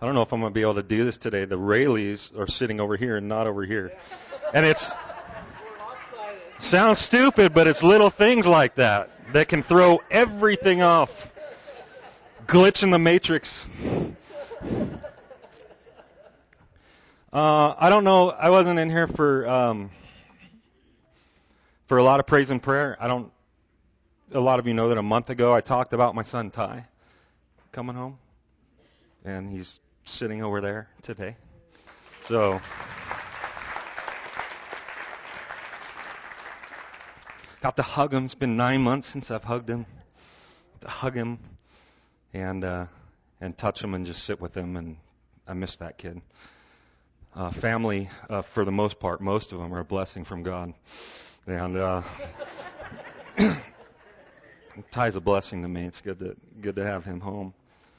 I don't know if I'm going to be able to do this today. The Rayleighs are sitting over here and not over here. And it's sounds stupid, but it's little things like that that can throw everything off. Glitch in the matrix. I don't know. I wasn't in here for a lot of praise and prayer. A lot of you know that a month ago I talked about my son Ty coming home, and he's sitting over there today. So got to hug him. It's been 9 months since I've hugged him. To hug him and touch him and just sit with him, and I miss that kid. Family, for the most part, most of them are a blessing from God, and Ty's a blessing to me. It's good to have him home.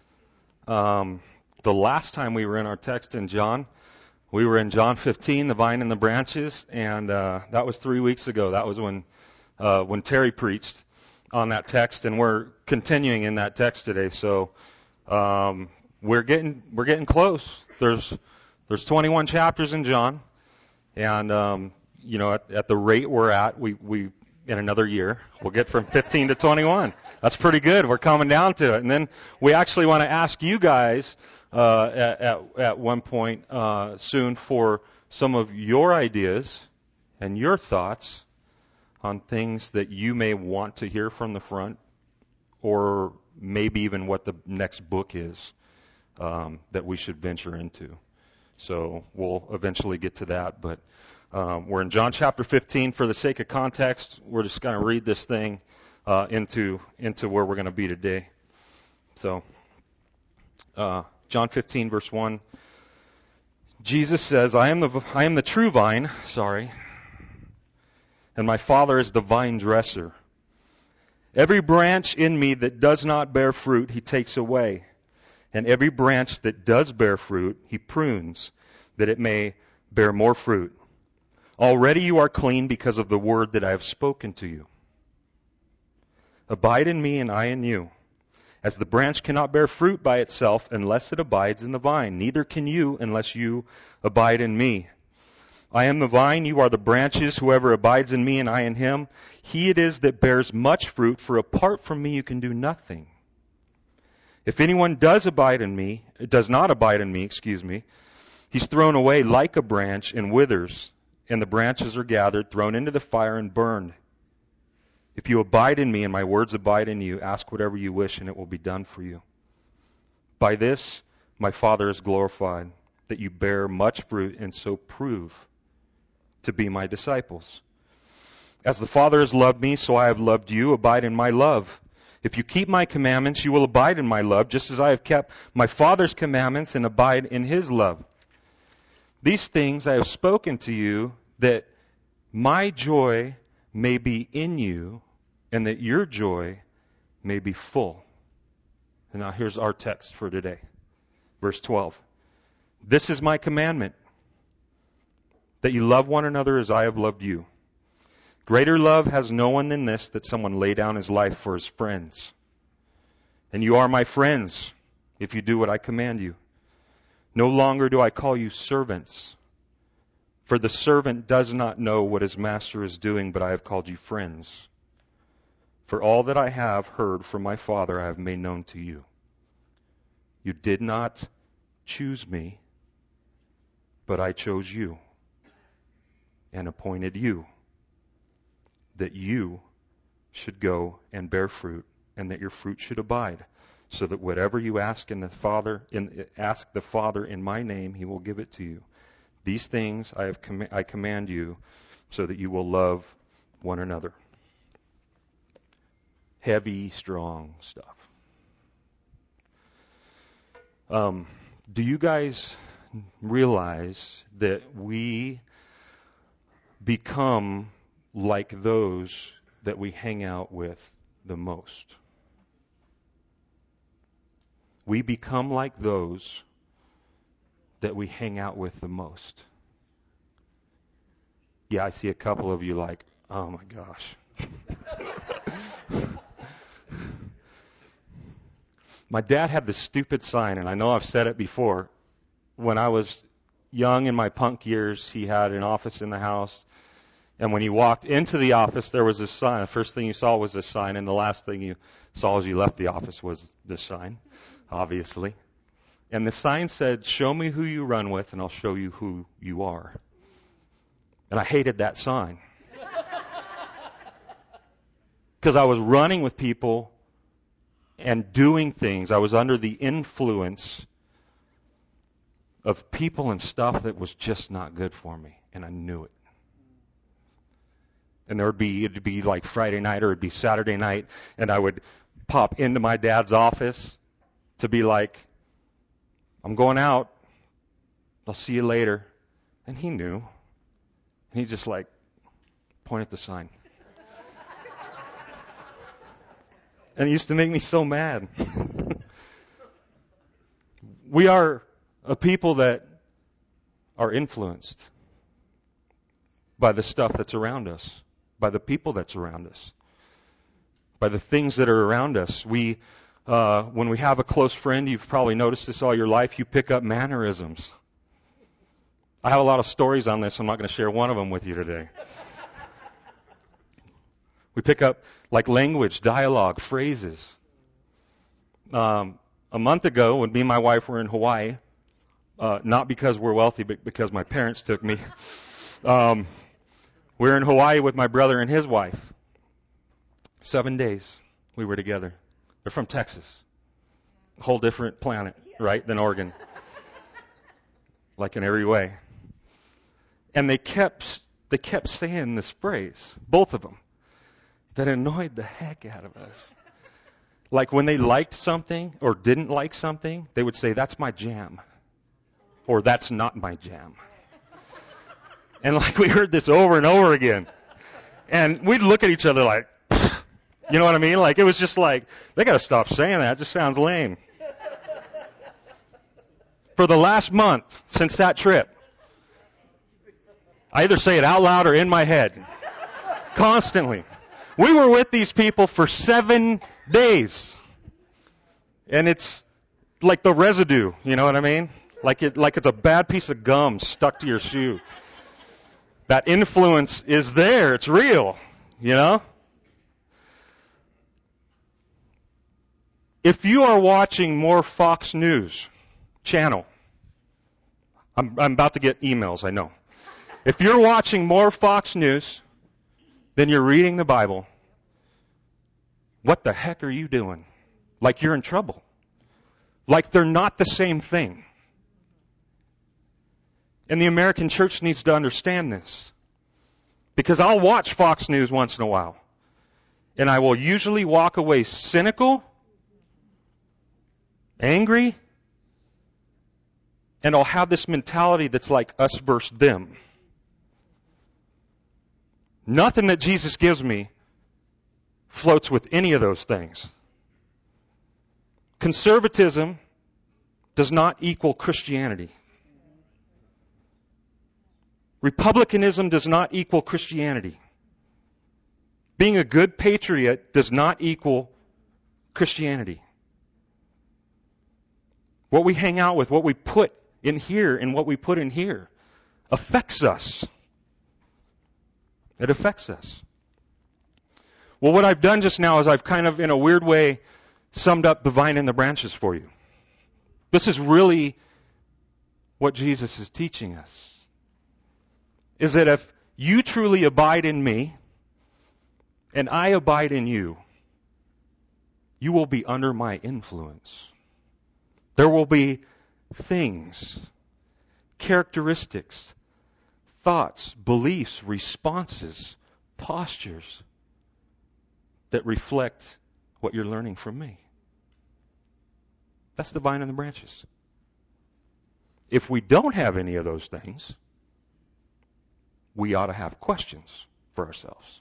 The last time we were in our text in John, we were in John 15, the vine and the branches, and that was 3 weeks ago. That was when Terry preached on that text, and we're continuing in that text today. So we're getting close. There's 21 chapters in John, and at the rate we're at, we in another year we'll get from 15 to 21. That's pretty good. We're coming down to it, and then we actually want to ask you guys at one point soon for some of your ideas and your thoughts on things that you may want to hear from the front, or maybe even what the next book is that we should venture into. So we'll eventually get to that, but we're in John chapter 15. For the sake of context, we're just going to read this thing into where we're going to be today. So John 15, verse 1. Jesus says, I am the true vine, and my Father is the vine dresser. Every branch in me that does not bear fruit, he takes away. And every branch that does bear fruit, he prunes, that it may bear more fruit. Already you are clean because of the word that I have spoken to you. Abide in me and I in you. As the branch cannot bear fruit by itself unless it abides in the vine, neither can you unless you abide in me. I am the vine, you are the branches. Whoever abides in me and I in him, he it is that bears much fruit, for apart from me you can do nothing. If anyone does not abide in me, he's thrown away like a branch and withers, and the branches are gathered, thrown into the fire and burned. If you abide in me and my words abide in you, ask whatever you wish and it will be done for you. By this my Father is glorified, that you bear much fruit and so prove to be my disciples. As the Father has loved me, so I have loved you. Abide in my love. If you keep my commandments, you will abide in my love, just as I have kept my Father's commandments and abide in his love. These things I have spoken to you, that my joy may be in you, and that your joy may be full. And now here's our text for today. Verse 12. This is my commandment, that you love one another as I have loved you. Greater love has no one than this, that someone lay down his life for his friends. And you are my friends, if you do what I command you. No longer do I call you servants, for the servant does not know what his master is doing, but I have called you friends. For all that I have heard from my Father I have made known to you. You did not choose me, but I chose you and appointed you, that you should go and bear fruit, and that your fruit should abide, so that whatever you ask the Father in my name, he will give it to you. These things I command you, so that you will love one another. Heavy, strong stuff. Do you guys realize that we become like those that we hang out with the most? We become like those that we hang out with the most. Yeah, I see a couple of you like, oh my gosh. My dad had this stupid sign, and I know I've said it before. When I was young in my punk years, he had an office in the house. And when you walked into the office, there was this sign. The first thing you saw was this sign, and the last thing you saw as you left the office was this sign, obviously. And the sign said, "Show me who you run with, and I'll show you who you are." And I hated that sign. Because I was running with people and doing things. I was under the influence of people and stuff that was just not good for me, and I knew it. And it'd be like Friday night or it'd be Saturday night, and I would pop into my dad's office to be like, "I'm going out. I'll see you later." And he knew. And he just like point at the sign. And it used to make me so mad. We are a people that are influenced by the stuff that's around us, by the people that's around us, by the things that are around us. When we have a close friend, you've probably noticed this all your life, you pick up mannerisms. I have a lot of stories on this. I'm not going to share one of them with you today. We pick up like language, dialogue, phrases. A month ago, when me and my wife were in Hawaii, not because we're wealthy, but because my parents took me, we were in Hawaii with my brother and his wife. 7 days we were together. They're from Texas. A whole different planet, right, than Oregon. Like in every way. And they kept saying this phrase, both of them, that annoyed the heck out of us. Like when they liked something or didn't like something, they would say, "That's my jam." Or "That's not my jam." And like we heard this over and over again. And we'd look at each other like, you know what I mean? Like it was just like, they got to stop saying that. It just sounds lame. For the last month since that trip, I either say it out loud or in my head. Constantly. We were with these people for 7 days. And it's like the residue, you know what I mean? Like it's a bad piece of gum stuck to your shoe. That influence is there. It's real, you know? If you are watching more Fox News channel, I'm about to get emails, I know. If you're watching more Fox News than you're reading the Bible, what the heck are you doing? Like you're in trouble. Like they're not the same thing. And the American church needs to understand this. Because I'll watch Fox News once in a while. And I will usually walk away cynical, angry, and I'll have this mentality that's like us versus them. Nothing that Jesus gives me floats with any of those things. Conservatism does not equal Christianity. Republicanism does not equal Christianity. Being a good patriot does not equal Christianity. What we hang out with, what we put in here and what we put in here affects us. It affects us. Well, what I've done just now is I've kind of, in a weird way, summed up the vine and the branches for you. This is really what Jesus is teaching us. Is that if you truly abide in me, and I abide in you, you will be under my influence. There will be things, characteristics, thoughts, beliefs, responses, postures that reflect what you're learning from me. That's the vine and the branches. If we don't have any of those things, we ought to have questions for ourselves.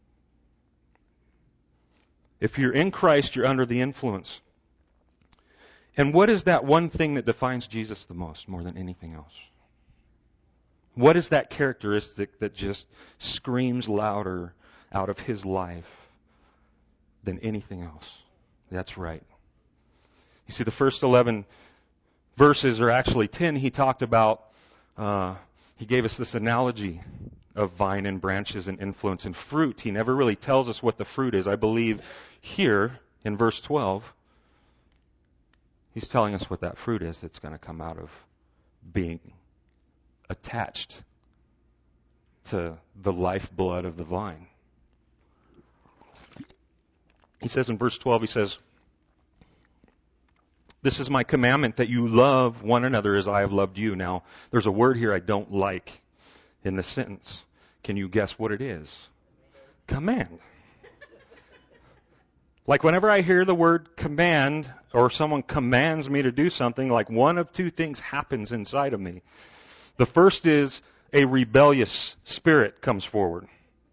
If you're in Christ, you're under the influence. And what is that one thing that defines Jesus the most, more than anything else? What is that characteristic that just screams louder out of his life than anything else? That's right. You see, the first 11 verses, or actually 10, he talked about, he gave us this analogy of vine and branches and influence and fruit. He never really tells us what the fruit is. I believe here in verse 12, he's telling us what that fruit is that's going to come out of being attached to the lifeblood of the vine. He says in verse 12, he says, "This is my commandment, that you love one another as I have loved you." Now, there's a word here I don't like in the sentence. Can you guess what it is? Command. Like whenever I hear the word command, or someone commands me to do something, like one of two things happens inside of me. The first is a rebellious spirit comes forward.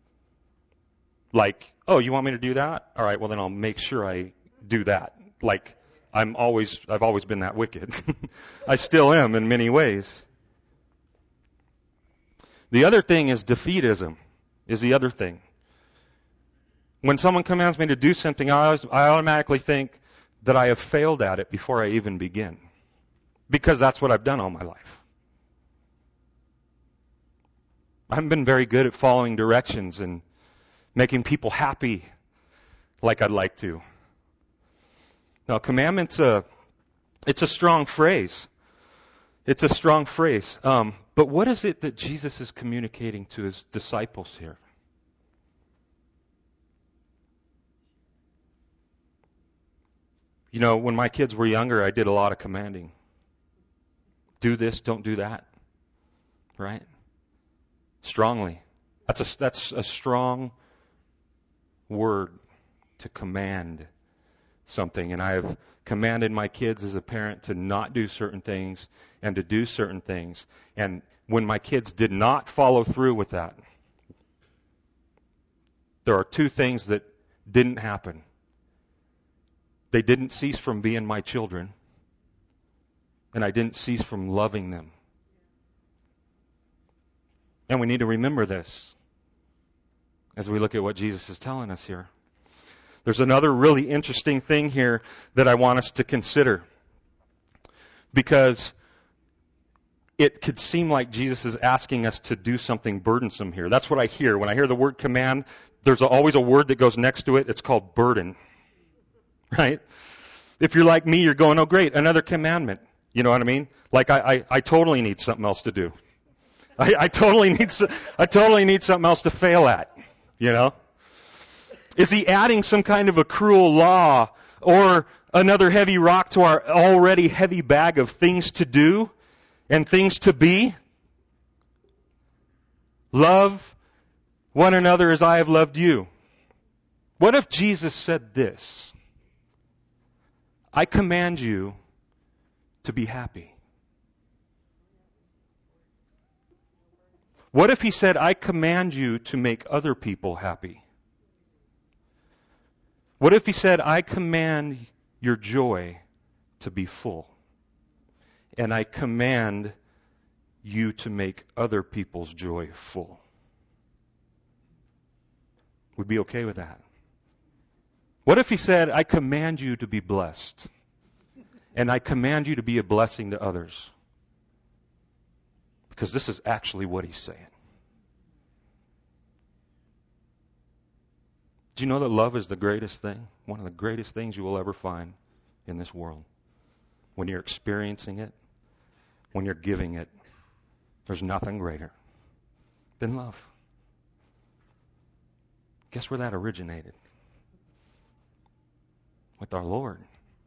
Like, oh, you want me to do that? All right, well then I'll make sure I do that. Like, I've always been that wicked. I still am in many ways. The other thing is defeatism, is the other thing. When someone commands me to do something, I automatically think that I have failed at it before I even begin. Because that's what I've done all my life. I haven't been very good at following directions and making people happy like I'd like to. Now, commandments, it's a strong phrase. It's a strong phrase. But what is it that Jesus is communicating to his disciples here? You know, when my kids were younger, I did a lot of commanding. Do this, don't do that. Right? Strongly. That's a strong word to command something. And I have commanded my kids as a parent to not do certain things and to do certain things. And when my kids did not follow through with that, there are two things that didn't happen. They didn't cease from being my children, and I didn't cease from loving them. And we need to remember this as we look at what Jesus is telling us here. There's another really interesting thing here that I want us to consider, because it could seem like Jesus is asking us to do something burdensome here. That's what I hear. When I hear the word command, there's always a word that goes next to it. It's called burden. Right? If you're like me, you're going, oh great, another commandment. You know what I mean? Like I totally need something else to do. I totally need something else to fail at. You know? Is he adding some kind of a cruel law or another heavy rock to our already heavy bag of things to do and things to be? Love one another as I have loved you. What if Jesus said this? I command you to be happy. What if he said, I command you to make other people happy? What if he said, I command your joy to be full? And I command you to make other people's joy full? Would be okay with that? What if he said, I command you to be blessed, and I command you to be a blessing to others? Because this is actually what he's saying. Do you know that love is the greatest thing? One of the greatest things you will ever find in this world. When you're experiencing it, when you're giving it, there's nothing greater than love. Guess where that originated? With our Lord.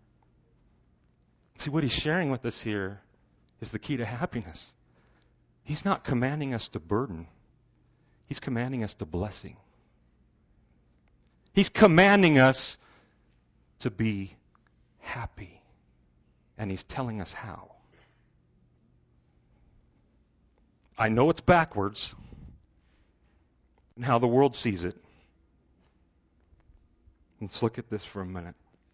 See, what he's sharing with us here is the key to happiness. He's not commanding us to burden. He's commanding us to blessing. He's commanding us to be happy. And he's telling us how. I know it's backwards in how the world sees it. Let's look at this for a minute.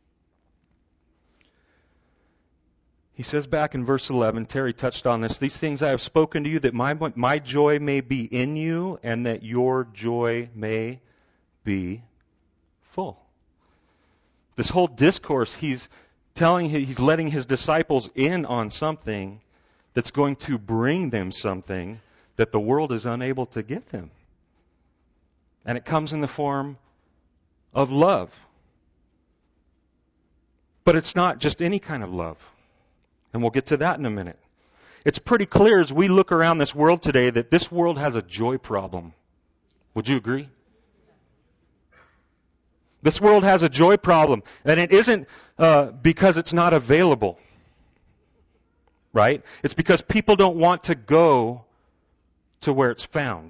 He says back in verse 11, Terry touched on this, these things I have spoken to you, that my joy may be in you, and that your joy may be full. This whole discourse, he's He's letting his disciples in on something that's going to bring them something that the world is unable to give them. And it comes in the form of love. But it's not just any kind of love. And we'll get to that in a minute. It's pretty clear as we look around this world today that this world has a joy problem. Would you agree? This world has a joy problem. And it isn't because it's not available. Right? It's because people don't want to go to where it's found.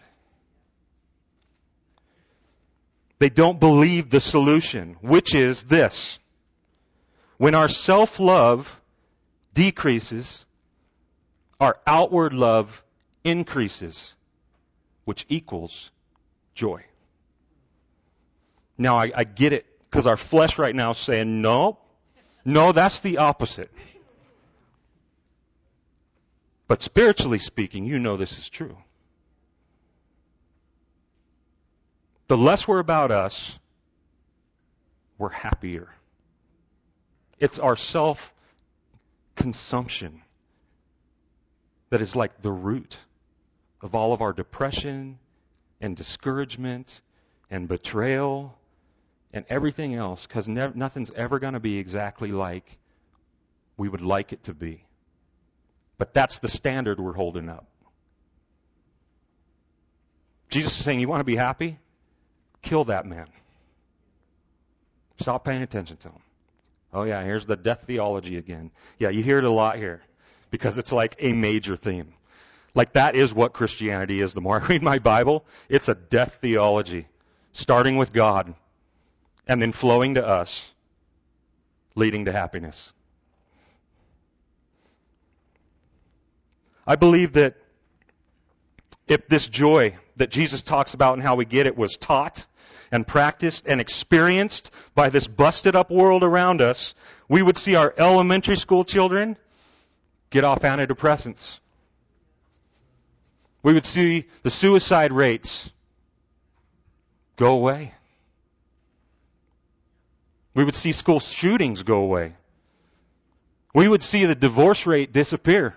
They don't believe the solution, which is this. When our self-love decreases, our outward love increases, which equals joy. Now, I get it, because our flesh right now is saying, no, that's the opposite. But spiritually speaking, you know this is true. The less we're about us, we're happier. It's our self-consumption that is like the root of all of our depression and discouragement and betrayal and everything else, because nothing's ever going to be exactly like we would like it to be. But that's the standard we're holding up. Jesus is saying, you want to be happy? Kill that man. Stop paying attention to him. Oh yeah, here's the death theology again. Yeah, you hear it a lot here because it's like a major theme. Like that is what Christianity is. The more I read my Bible, it's a death theology, starting with God and then flowing to us, leading to happiness. I believe that if this joy that Jesus talks about and how we get it was taught and practiced and experienced by this busted up world around us, we would see our elementary school children get off antidepressants. We would see the suicide rates go away. We would see school shootings go away. We would see the divorce rate disappear.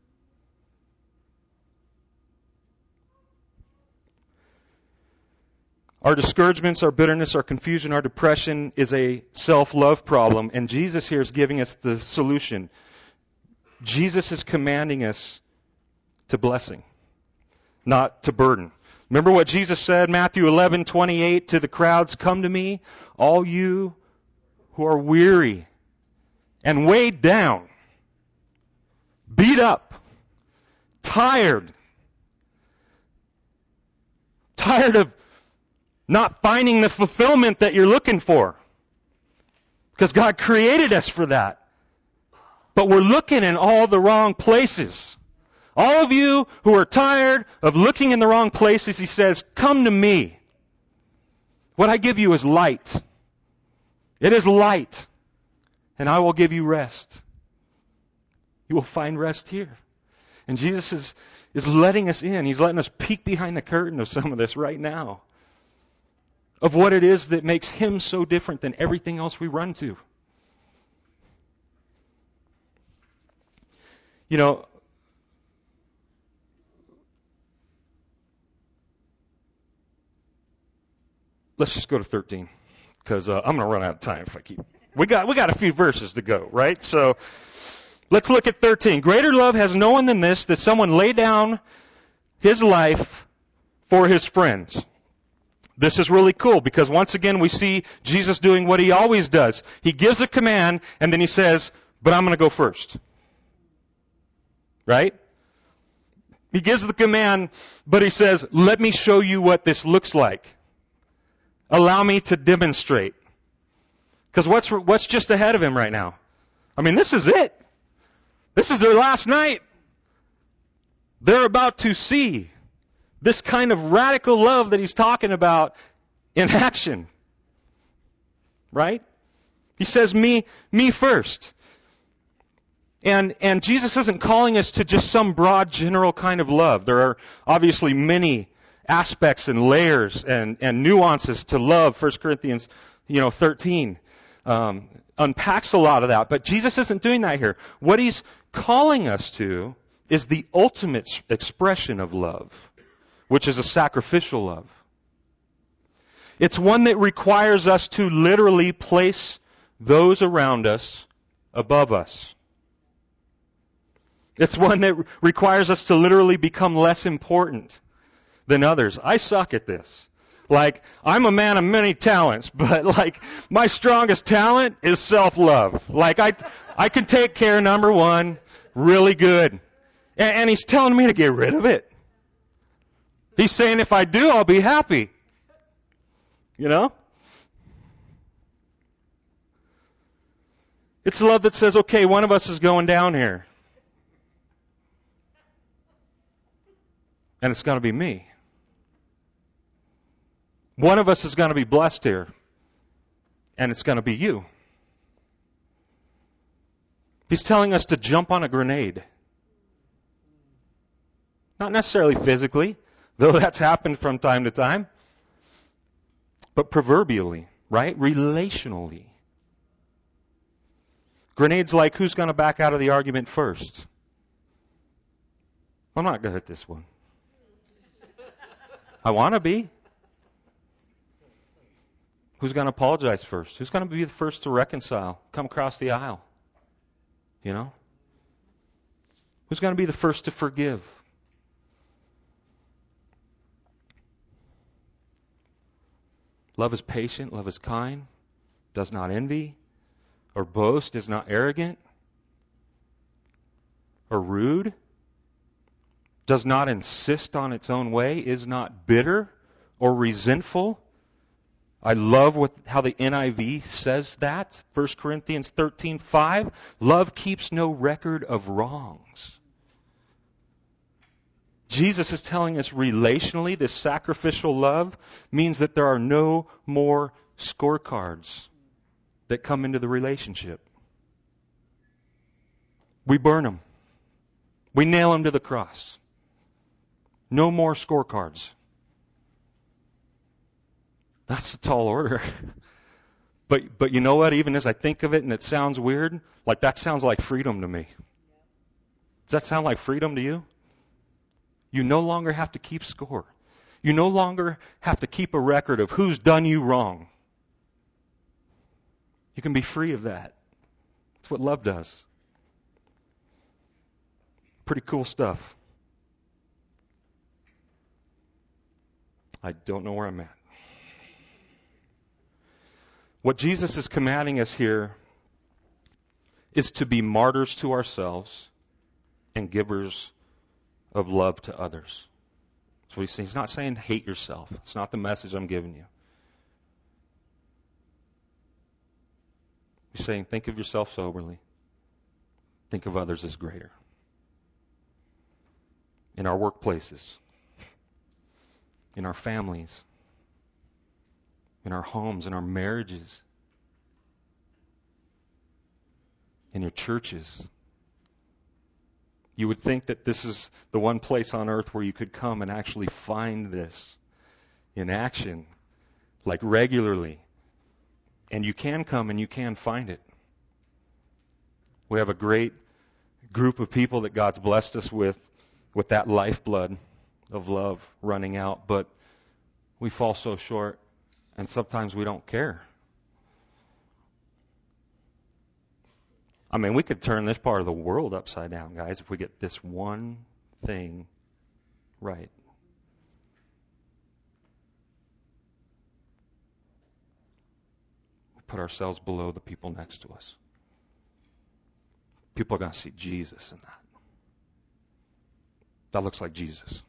Our discouragements, our bitterness, our confusion, our depression is a self-love problem, and Jesus here is giving us the solution. Jesus is commanding us to blessing, not to burden. Remember what Jesus said, Matthew 11:28, to the crowds, "Come to me, all you who are weary and weighed down, beat up, tired of not finding the fulfillment that you're looking for. Because God created us for that. But we're looking in all the wrong places. All of you who are tired of looking in the wrong places, He says, come to me. What I give you is light. It is light. And I will give you rest. You will find rest here. And Jesus is letting us in. He's letting us peek behind the curtain of some of this right now. Of what it is that makes Him so different than everything else we run to. You know, let's just go to 13, because I'm going to run out of time if I keep. We got a few verses to go, right? So let's look at 13. Greater love has no one than this, that someone lay down his life for his friends. This is really cool because once again we see Jesus doing what He always does. He gives a command and then He says, but I'm going to go first. Right? He gives the command, but He says, let me show you what this looks like. Allow me to demonstrate. Because what's just ahead of Him right now? I mean, this is it. This is their last night. They're about to see this kind of radical love that He's talking about in action. Right? He says, me first. And Jesus isn't calling us to just some broad, general kind of love. There are obviously many aspects and layers and nuances to love. 1 Corinthians, 13. unpacks a lot of that, but Jesus isn't doing that here. What he's calling us to is the ultimate expression of love, which is a sacrificial love. It's one that requires us to literally place those around us above us. It's one that requires us to literally become less important than others. I suck at this. Like, I'm a man of many talents, but like, my strongest talent is self-love. Like, I can take care, number one, really good. And he's telling me to get rid of it. He's saying if I do, I'll be happy. You know? It's love that says, okay, one of us is going down here. And it's going to be me. One of us is going to be blessed here. And it's going to be you. He's telling us to jump on a grenade. Not necessarily physically, though that's happened from time to time. But proverbially, right? Relationally. Grenades like, who's going to back out of the argument first? I'm not good at this one. I want to be. Who's going to apologize first? Who's going to be the first to reconcile? Come across the aisle? You know? Who's going to be the first to forgive? Love is patient, love is kind, does not envy, or boast, is not arrogant, or rude, does not insist on its own way, is not bitter or resentful. I love how the NIV says that. 1 Corinthians 13:5. Love keeps no record of wrongs. Jesus is telling us relationally, this sacrificial love means that there are no more scorecards that come into the relationship. We burn them. We nail them to the cross. No more scorecards. That's a tall order. But you know what? Even as I think of it and it sounds weird, like that sounds like freedom to me. Does that sound like freedom to you? You no longer have to keep score. You no longer have to keep a record of who's done you wrong. You can be free of that. That's what love does. Pretty cool stuff. I don't know where I'm at. What Jesus is commanding us here is to be martyrs to ourselves and givers of love to others. So he's not saying hate yourself. It's not the message I'm giving you. He's saying think of yourself soberly. Think of others as greater. In our workplaces, in our families, in our homes, in our marriages, in your churches. You would think that this is the one place on earth where you could come and actually find this in action, like regularly. And you can come and you can find it. We have a great group of people that God's blessed us with that lifeblood of love running out, but we fall so short, and sometimes we don't care. I mean, we could turn this part of the world upside down, guys, if we get this one thing right. We put ourselves below the people next to us. People are going to see Jesus in that. That looks like Jesus.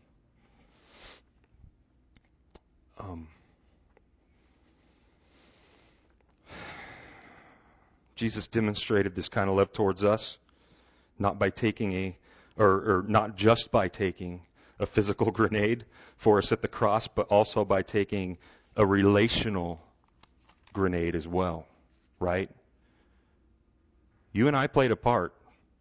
Jesus demonstrated this kind of love towards us, not by taking or not just by taking a physical grenade for us at the cross, but also by taking a relational grenade as well, right? You and I played a part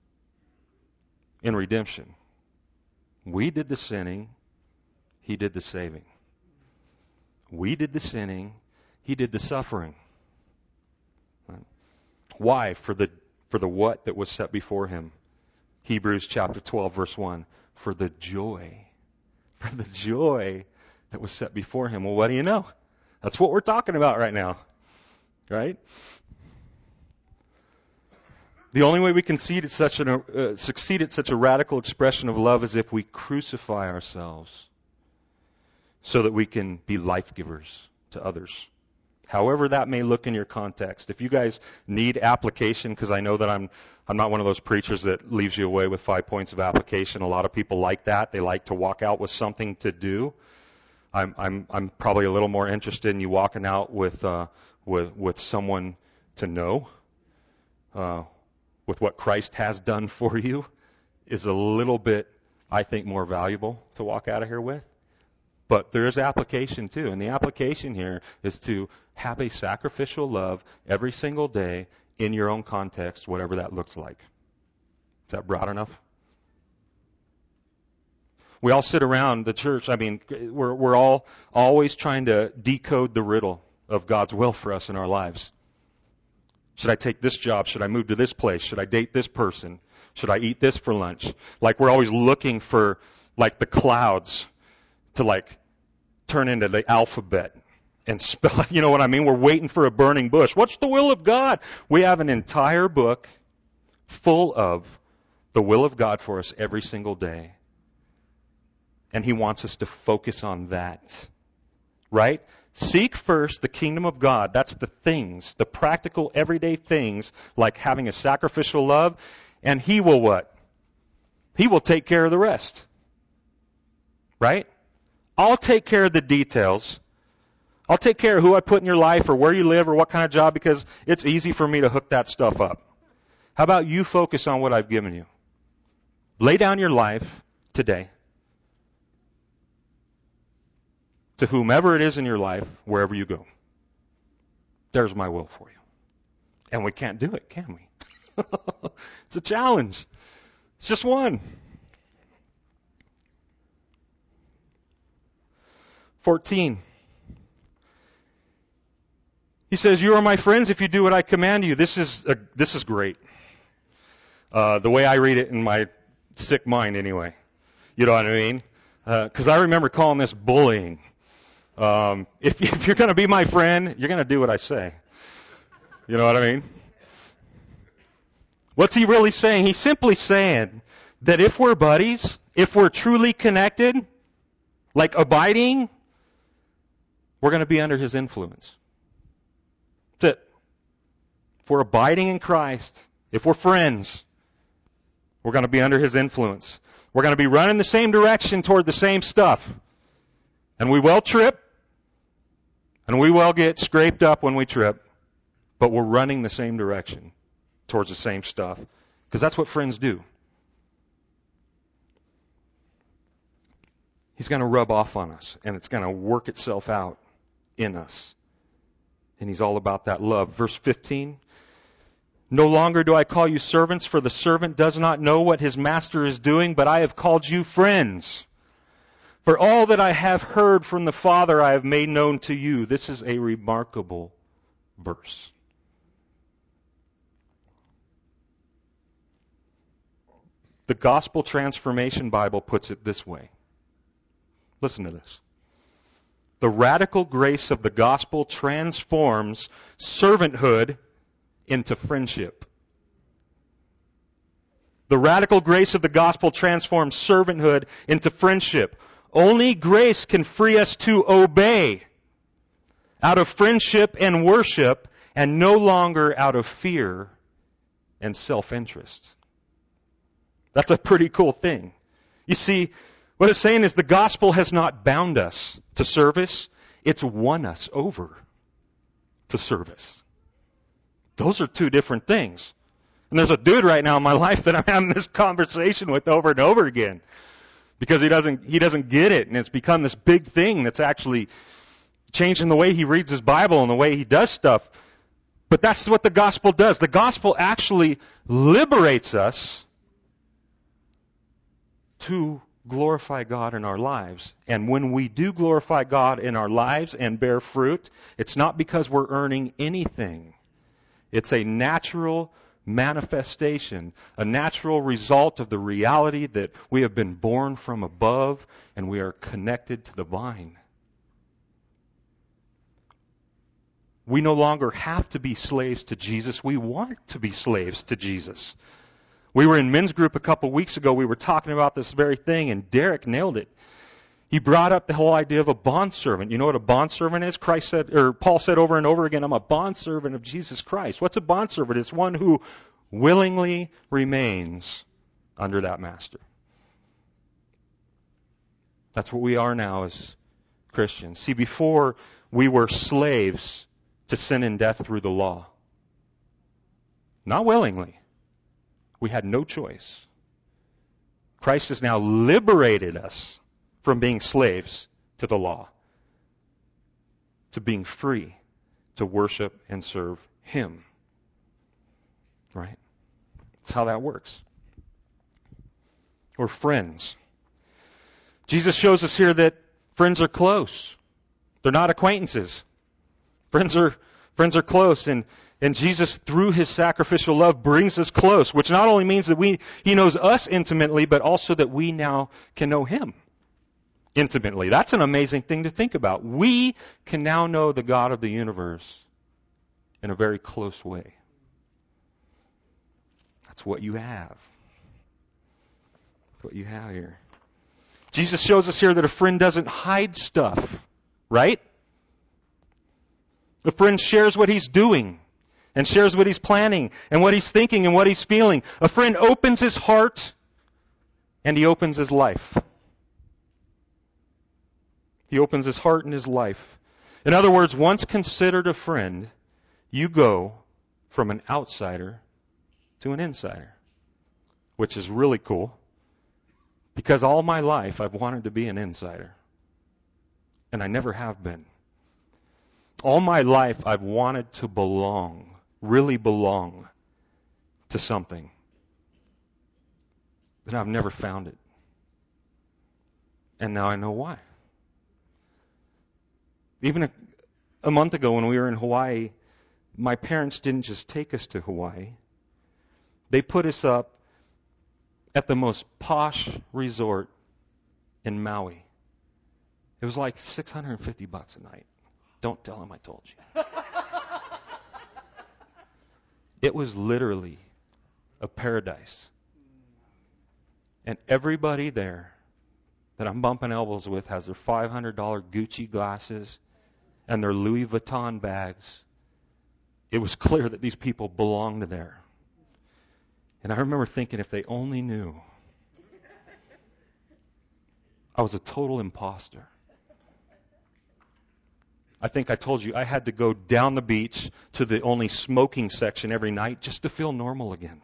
in redemption. We did the sinning, He did the saving. We did the sinning, He did the suffering. Why? For the what that was set before him. Hebrews chapter 12, verse 1. For the joy that was set before him. Well, what do you know? That's what we're talking about right now. Right? The only way we can succeed at such a radical expression of love is if we crucify ourselves so that we can be life givers to others. However that may look in your context. If you guys need application, because I know that I'm not one of those preachers that leaves you away with 5 points of application. A lot of people like that. They like to walk out with something to do. I'm probably a little more interested in you walking out with someone to know. With what Christ has done for you is a little bit, I think, more valuable to walk out of here with. But there is application too. And the application here is to have a sacrificial love every single day in your own context, whatever that looks like. Is that broad enough? We all sit around the church. I mean, we're all always trying to decode the riddle of God's will for us in our lives. Should I take this job? Should I move to this place? Should I date this person? Should I eat this for lunch? Like we're always looking for like the clouds to like turn into the alphabet and spell, you know what I mean? We're waiting for a burning bush. What's the will of God? We have an entire book full of the will of God for us every single day. And He wants us to focus on that. Right? Seek first the kingdom of God. That's the things, the practical, everyday things, like having a sacrificial love. And He will what? He will take care of the rest. Right? I'll take care of the details. I'll take care of who I put in your life or where you live or what kind of job because it's easy for me to hook that stuff up. How about you focus on what I've given you? Lay down your life today to whomever it is in your life, wherever you go. There's my will for you. And we can't do it, can we? It's a challenge. It's just one. 14. He says, "You are my friends if you do what I command you." This is great. The way I read it in my sick mind, anyway. You know what I mean? Because I remember calling this bullying. If you're going to be my friend, you're going to do what I say. You know what I mean? What's he really saying? He's simply saying that if we're buddies, if we're truly connected, like abiding, we're going to be under His influence. That's it. If we're abiding in Christ, if we're friends, we're going to be under His influence. We're going to be running the same direction toward the same stuff. And we will trip, and we will get scraped up when we trip, but we're running the same direction towards the same stuff. Because that's what friends do. He's going to rub off on us, and it's going to work itself out in us. And He's all about that love. Verse 15, "No longer do I call you servants, for the servant does not know what his master is doing, but I have called you friends. For all that I have heard from the Father I have made known to you." This is a remarkable verse. The Gospel Transformation Bible puts it this way. Listen to this. The radical grace of the gospel transforms servanthood into friendship. The radical grace of the gospel transforms servanthood into friendship. Only grace can free us to obey out of friendship and worship and no longer out of fear and self-interest. That's a pretty cool thing. You see, what it's saying is the gospel has not bound us to service. It's won us over to service. Those are two different things. And there's a dude right now in my life that I'm having this conversation with over and over again because he doesn't get it, and it's become this big thing that's actually changing the way he reads his Bible and the way he does stuff. But that's what the gospel does. The gospel actually liberates us to glorify God in our lives. And when we do glorify God in our lives and bear fruit, it's not because we're earning anything. It's a natural manifestation, a natural result of the reality that we have been born from above and we are connected to the vine. We no longer have to be slaves to Jesus. We want to be slaves to Jesus. We were in men's group a couple weeks ago. We were talking about this very thing, and Derek nailed it. He brought up the whole idea of a bondservant. You know what a bondservant is? Paul said over and over again, I'm a bondservant of Jesus Christ. What's a bondservant? It's one who willingly remains under that master. That's what we are now as Christians. See, before we were slaves to sin and death through the law. Not willingly. We had no choice. Christ has now liberated us from being slaves to the law, to being free to worship and serve Him. Right? That's how that works. We're friends. Jesus shows us here that friends are close. They're not acquaintances. Friends are close, and Jesus, through His sacrificial love, brings us close, which not only means that He knows us intimately, but also that we now can know Him intimately. That's an amazing thing to think about. We can now know the God of the universe in a very close way. That's what you have. That's what you have here. Jesus shows us here that a friend doesn't hide stuff, right? A friend shares what he's doing and shares what he's planning and what he's thinking and what he's feeling. A friend opens his heart and he opens his life. He opens his heart and his life. In other words, once considered a friend, you go from an outsider to an insider, which is really cool because all my life I've wanted to be an insider, and I never have been. All my life I've wanted to belong, really belong to something, but I've never found it. And now I know why. Even a month ago when we were in Hawaii, my parents didn't just take us to Hawaii. They put us up at the most posh resort in Maui. It was like $650 a night. Don't tell them I told you. It was literally a paradise. And everybody there that I'm bumping elbows with has their $500 Gucci glasses and their Louis Vuitton bags. It was clear that these people belonged there. And I remember thinking, if they only knew, I was a total imposter. I think I told you I had to go down the beach to the only smoking section every night just to feel normal again.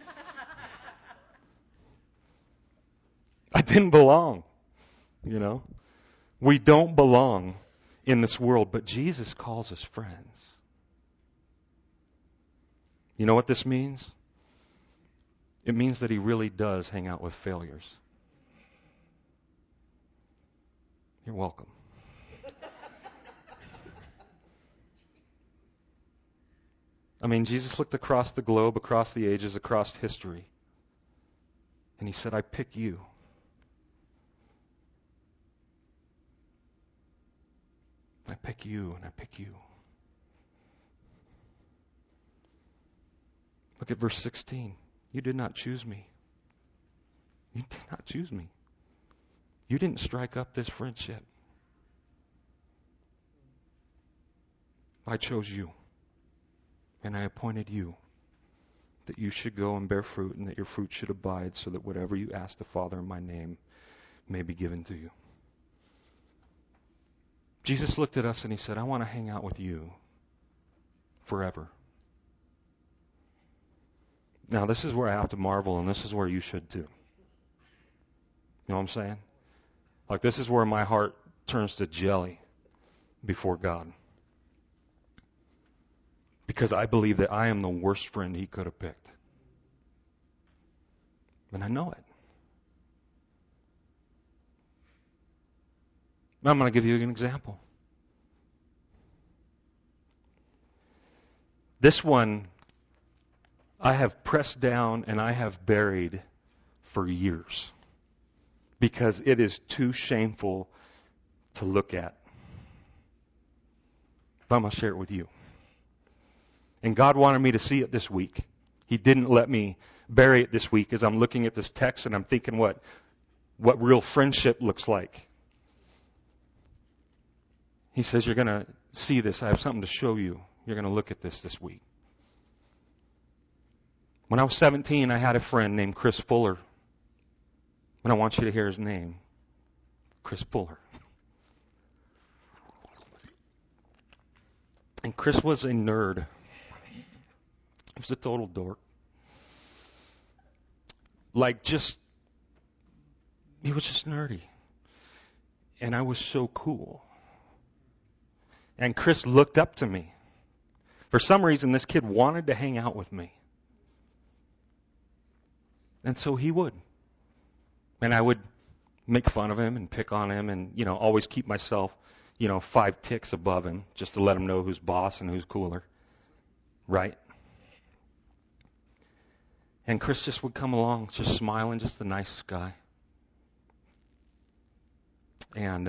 I didn't belong, you know. We don't belong in this world, but Jesus calls us friends. You know what this means? It means that He really does hang out with failures. You're welcome. I mean, Jesus looked across the globe, across the ages, across history, and He said, I pick you. I pick you, and I pick you. Look at verse 16. You did not choose me. You did not choose me. You didn't strike up this friendship. I chose you. And I appointed you that you should go and bear fruit and that your fruit should abide so that whatever you ask the Father in my name may be given to you. Jesus looked at us and He said, I want to hang out with you forever. Now, this is where I have to marvel, and this is where you should too. You know what I'm saying? Like, this is where my heart turns to jelly before God. Because I believe that I am the worst friend He could have picked. And I know it. I'm going to give you an example. This one I have pressed down and I have buried for years because it is too shameful to look at. But I'm going to share it with you. And God wanted me to see it this week. He didn't let me bury it this week as I'm looking at this text and I'm thinking what real friendship looks like. He says, you're going to see this. I have something to show you. You're going to look at this week. When I was 17, I had a friend named Chris Fuller. And I want you to hear his name. Chris Fuller. And Chris was a nerd. He was a total dork. He was just nerdy. And I was so cool. And Chris looked up to me. For some reason, this kid wanted to hang out with me. And so he would. And I would make fun of him and pick on him and, always keep myself, 5 ticks above him just to let him know who's boss and who's cooler. Right? And Chris just would come along, just smiling, just the nicest guy. And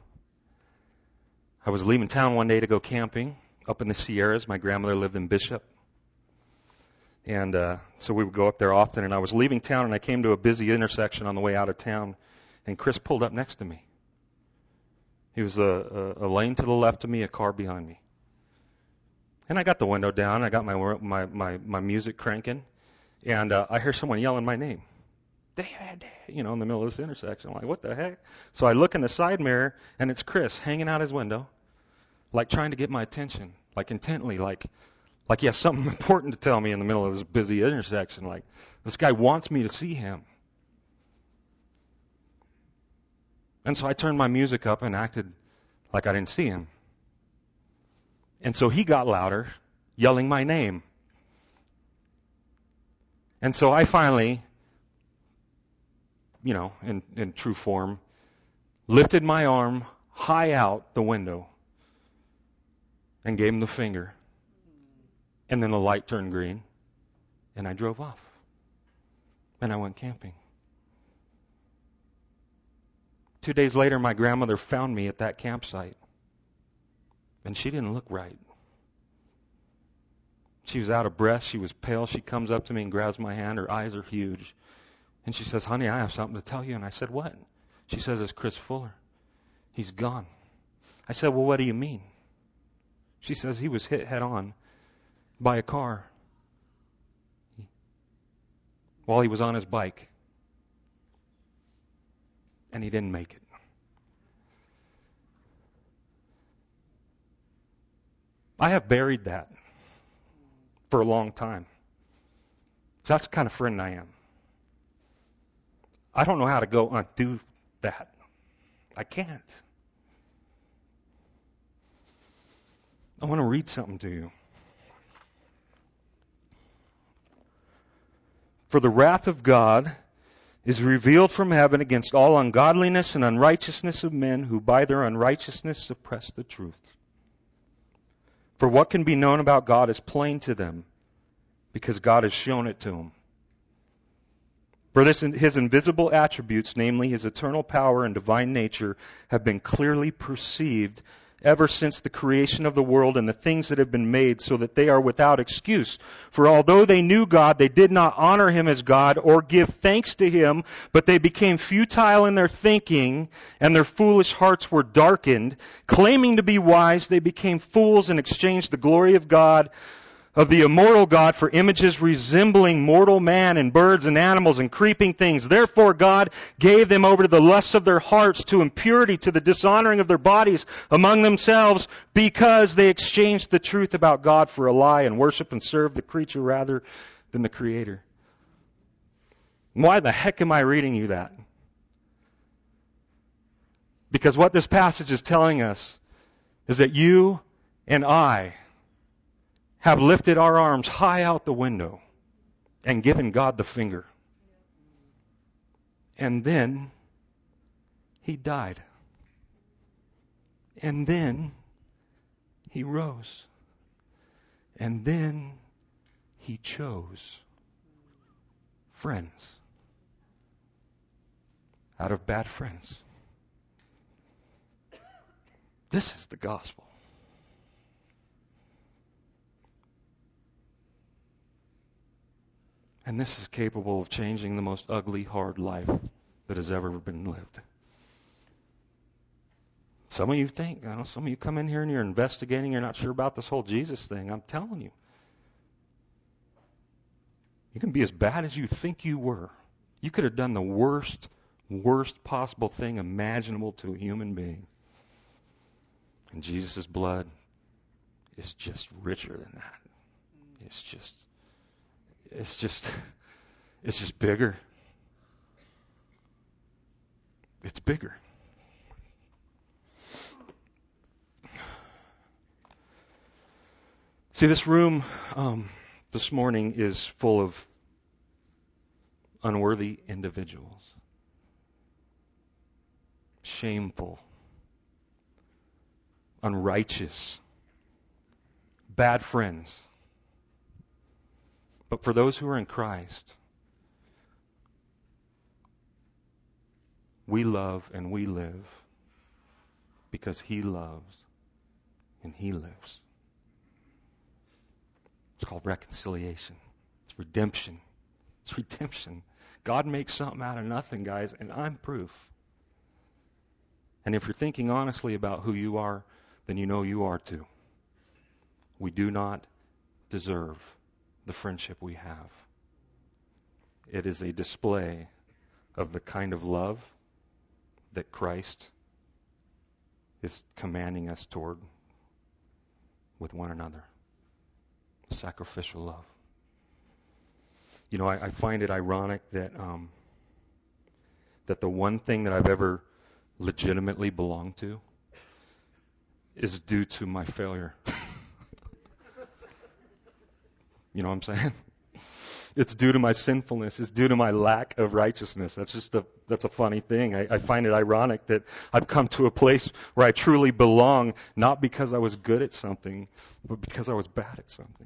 I was leaving town one day to go camping up in the Sierras. My grandmother lived in Bishop. And so we would go up there often. And I was leaving town and I came to a busy intersection on the way out of town. And Chris pulled up next to me. He was a lane to the left of me, a car behind me. And I got the window down. I got my music cranking. And I hear someone yelling my name. Dad, in the middle of this intersection. I'm like, what the heck? So I look in the side mirror, and it's Chris hanging out his window, trying to get my attention, intently, like he has something important to tell me in the middle of this busy intersection. This guy wants me to see him. And so I turned my music up and acted like I didn't see him. And so he got louder, yelling my name. And so I finally, in true form, lifted my arm high out the window and gave him the finger. And then the light turned green, and I drove off. And I went camping. 2 days later, my grandmother found me at that campsite. And she didn't look right. She was out of breath. She was pale. She comes up to me and grabs my hand. Her eyes are huge. And she says, honey, I have something to tell you. And I said, what? She says, it's Chris Fuller. He's gone. I said, well, what do you mean? She says, he was hit head on by a car while he was on his bike. And he didn't make it. I have buried that for a long time. So that's the kind of friend I am. I don't know how to go undo that. I can't. I want to read something to you. For the wrath of God is revealed from heaven against all ungodliness and unrighteousness of men who by their unrighteousness suppress the truth. For what can be known about God is plain to them, because God has shown it to them. For his invisible attributes, namely his eternal power and divine nature, have been clearly perceived ever since the creation of the world and the things that have been made, so that they are without excuse. For although they knew God, they did not honor him as God or give thanks to him, but they became futile in their thinking, and their foolish hearts were darkened. Claiming to be wise, they became fools and exchanged the glory of God, of the immortal God, for images resembling mortal man and birds and animals and creeping things. Therefore God gave them over to the lusts of their hearts, to impurity, to the dishonoring of their bodies among themselves, because they exchanged the truth about God for a lie and worshiped and served the creature rather than the Creator. Why the heck am I reading you that? Because what this passage is telling us is that you and I have lifted our arms high out the window and given God the finger. And then he died. And then he rose. And then He chose friends out of bad friends. This is the gospel. And this is capable of changing the most ugly, hard life that has ever been lived. Some of you think, some of you come in here and you're investigating, you're not sure about this whole Jesus thing. I'm telling you. You can be as bad as you think you were. You could have done the worst possible thing imaginable to a human being. And Jesus' blood is just richer than that. It's just bigger. It's bigger. See, this room this morning is full of unworthy individuals. Shameful. Unrighteous. Bad friends. But for those who are in Christ, we love and we live because He loves and He lives. It's called reconciliation. It's redemption. It's redemption. God makes something out of nothing, guys, and I'm proof. And if you're thinking honestly about who you are, then you know you are too. We do not deserve the friendship we have. It is a display of the kind of love that Christ is commanding us toward with one another. Sacrificial love. You know, I find it ironic that that the one thing that I've ever legitimately belonged to is due to my failure. You know what I'm saying? It's due to my sinfulness. It's due to my lack of righteousness. That's a funny thing. I find it ironic that I've come to a place where I truly belong, not because I was good at something, but because I was bad at something.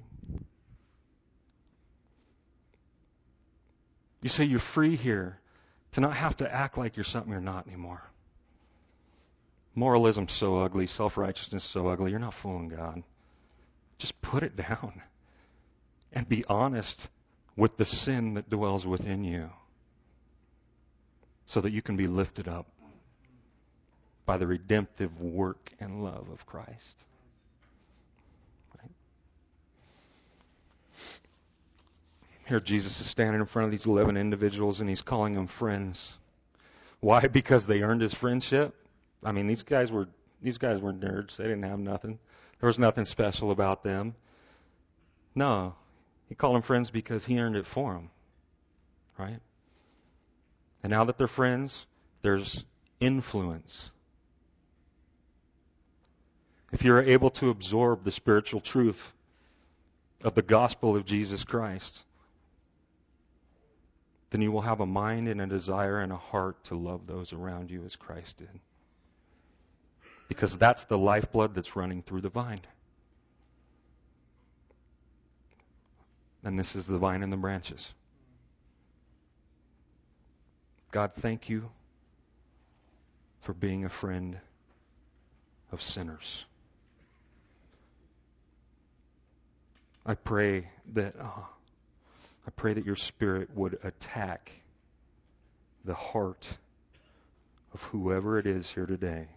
You say you're free here to not have to act like you're something you're not anymore. Moralism's so ugly. Self-righteousness is so ugly. You're not fooling God. Just put it down and be honest with the sin that dwells within you so that you can be lifted up by the redemptive work and love of Christ. Right? Here Jesus is standing in front of these 11 individuals and He's calling them friends. Why? Because they earned His friendship? I mean, these guys were nerds. They didn't have nothing. There was nothing special about them. No. He called them friends because He earned it for them. Right? And now that they're friends, there's influence. If you're able to absorb the spiritual truth of the gospel of Jesus Christ, then you will have a mind and a desire and a heart to love those around you as Christ did. Because that's the lifeblood that's running through the vine. And this is the vine and the branches. God, thank you for being a friend of sinners. I pray that your Spirit would attack the heart of whoever it is here today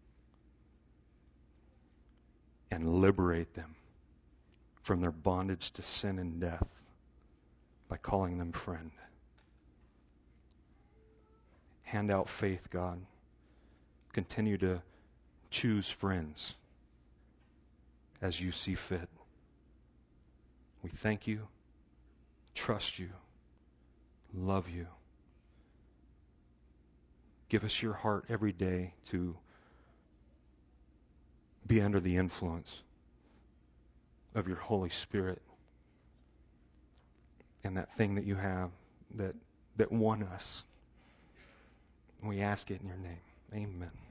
and liberate them from their bondage to sin and death by calling them friend. Hand out faith, God. Continue to choose friends as you see fit. We thank you, trust you, love you. Give us your heart every day to be under the influence of your Holy Spirit and that thing that you have that won us. We ask it in your name. Amen.